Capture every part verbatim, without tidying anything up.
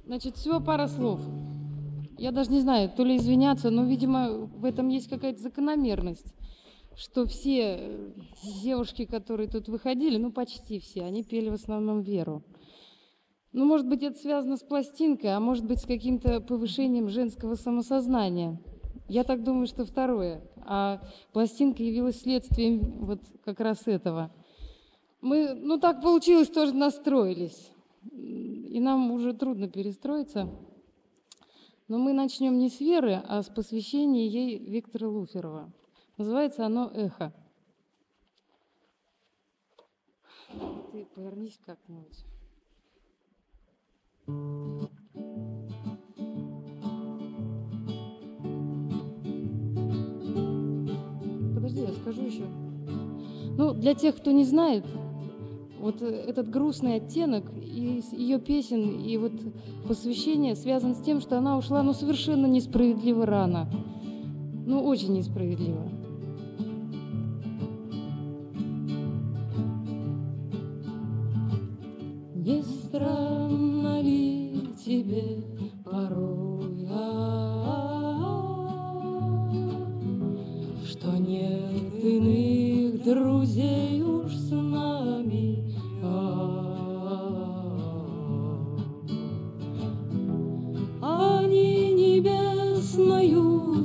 Значит, всего пара слов. Я даже не знаю, то ли извиняться, но, видимо, в этом есть какая-то закономерность, что все э, девушки, которые тут выходили, ну, почти все, они пели в основном Веру. Ну, может быть, это связано с пластинкой, а может быть, с каким-то повышением женского самосознания. Я так думаю, что второе. А пластинка явилась следствием вот как раз этого. Мы, ну, так получилось, тоже настроились. И нам уже трудно перестроиться. Но мы начнем не с Веры, а с посвящения ей Виктора Луферова. Называется оно «Эхо». Ты повернись как-нибудь. Подожди, я скажу еще. Ну, для тех, кто не знает, вот этот грустный оттенок из ее песен и вот посвящение связан с тем, что она ушла, ну, совершенно несправедливо рано. Ну, очень несправедливо. Не странно ли тебе порой, что нет иных друзей уж с нами? Они небесною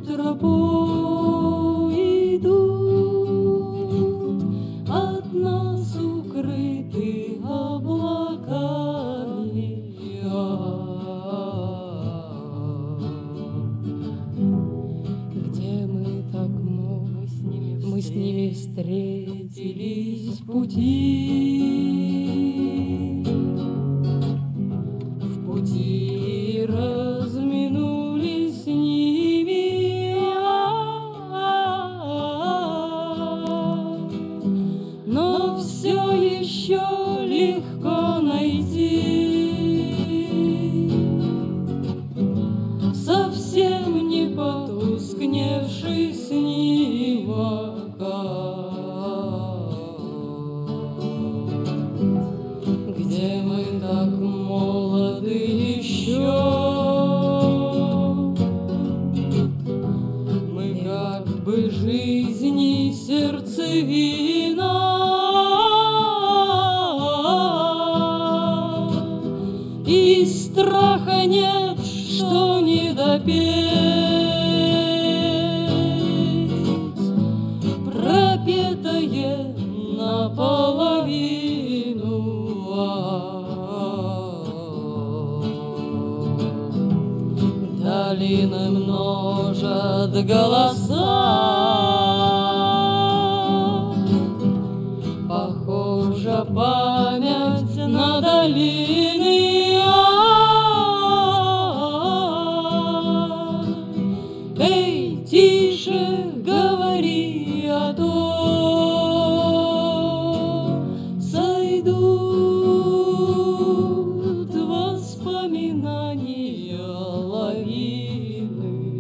тропой идут, от нас укрыты облаками. Где мы так мы с ними, мы с ними встретились в пути, в пути разминулись с ними, но все еще легко найти совсем не потускневший снимок. Где мы так молоды еще, мы как бы жизни сердцевина, и страха нет, что не допеть, пропетое наполовину. Долины множат голоса, похожа память на долины. Эй, тише говори, а то сойдут воспоминания лавины.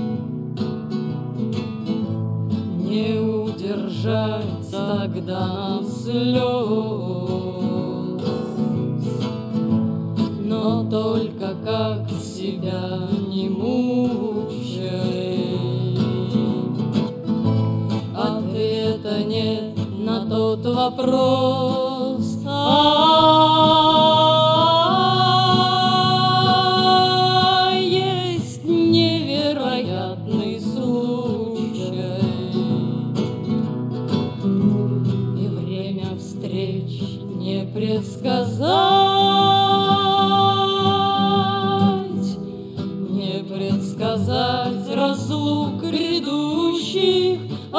Не удержать тогда нам слез, но только как себя не мучай. Ответа нет на тот вопрос. А есть невероятный случай, и время встреч не предсказать, не предсказать разлук грядущих.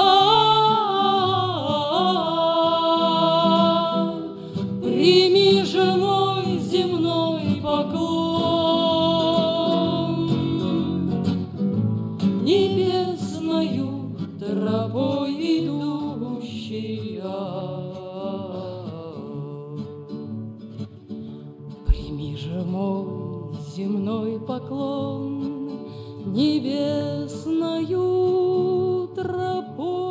А, прими же мой земной поклон, небесною тропой идущий. Прими же мой земной поклон, небесною тропой